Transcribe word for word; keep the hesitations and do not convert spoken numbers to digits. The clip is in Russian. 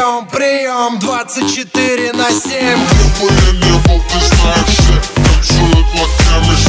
прием, прием, двадцать четыре на семь. Где бы я не был, ты знаешь, все танцуют локтями.